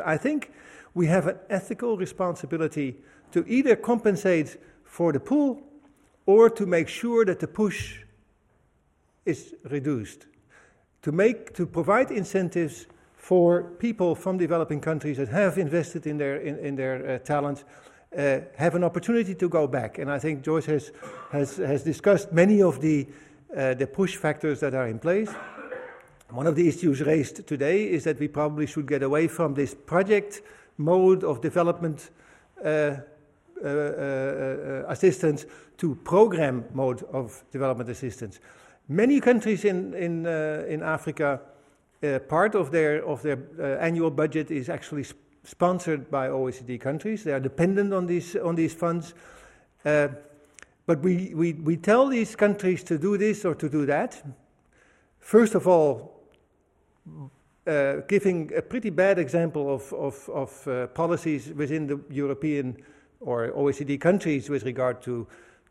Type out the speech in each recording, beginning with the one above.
I think we have an ethical responsibility to either compensate for the pull or to make sure that the push is reduced, to provide incentives for people from developing countries that have invested in their talent, have an opportunity to go back. And I think Joyce has discussed many of the push factors that are in place. One of the issues raised today is that we probably should get away from this project mode of development assistance to program mode of development assistance. Many countries in Africa, part of their annual budget is actually sponsored by OECD countries. They are dependent on these funds. But we tell these countries to do this or to do that. First of all, giving a pretty bad example of policies within the European or OECD countries with regard to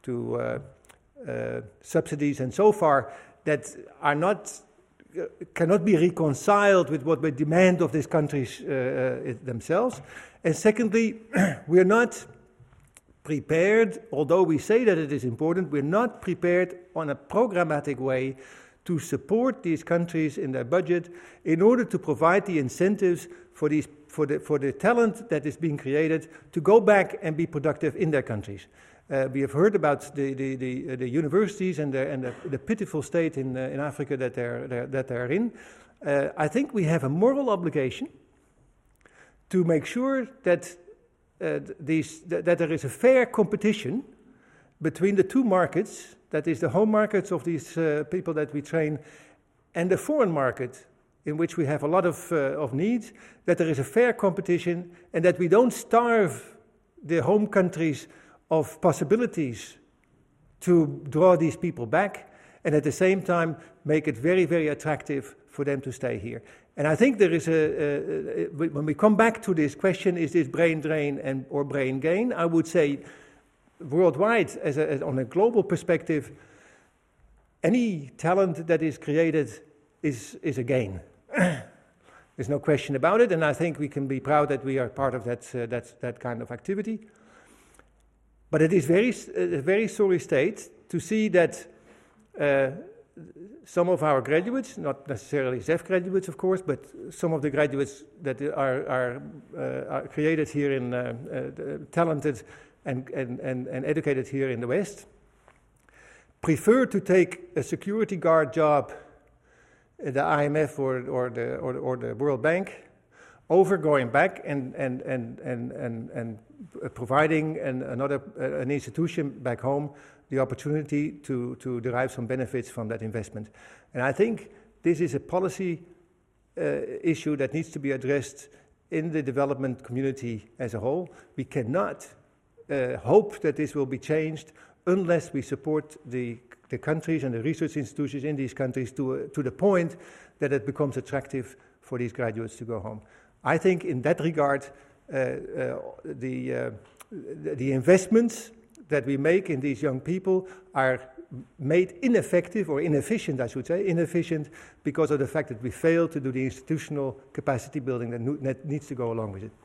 subsidies and so far that are cannot be reconciled with what we demand of these countries themselves. And secondly, we are not prepared, although we say that it is important, we're not prepared on a programmatic way to support these countries in their budget in order to provide the incentives for the talent that is being created to go back and be productive in their countries. We have heard about the universities and the pitiful state in Africa that they're in. I think we have a moral obligation to make sure that there is a fair competition between the two markets, that is the home markets of these people that we train, and the foreign market, in which we have a lot of needs, that there is a fair competition, and that we don't starve the home countries of possibilities to draw these people back, and at the same time make it very, very attractive for them to stay here. And I think there is when we come back to this question, is this brain drain or brain gain? I would say worldwide, on a global perspective, any talent that is created is a gain. There's no question about it, and I think we can be proud that we are part of that kind of activity. But it is a very sorry state to see that some of our graduates, not necessarily ZEF graduates, of course, but some of the graduates that are created here in talented and educated here in the West, prefer to take a security guard job at the IMF or the World Bank over going back and providing an institution back home the opportunity to derive some benefits from that investment. And I think this is a policy issue that needs to be addressed in the development community as a whole. We cannot hope that this will be changed unless we support the countries and the research institutions in these countries to the point that it becomes attractive for these graduates to go home. I think in that regard, the investments that we make in these young people are made ineffective, or inefficient, I should say, inefficient because of the fact that we fail to do the institutional capacity building that needs to go along with it.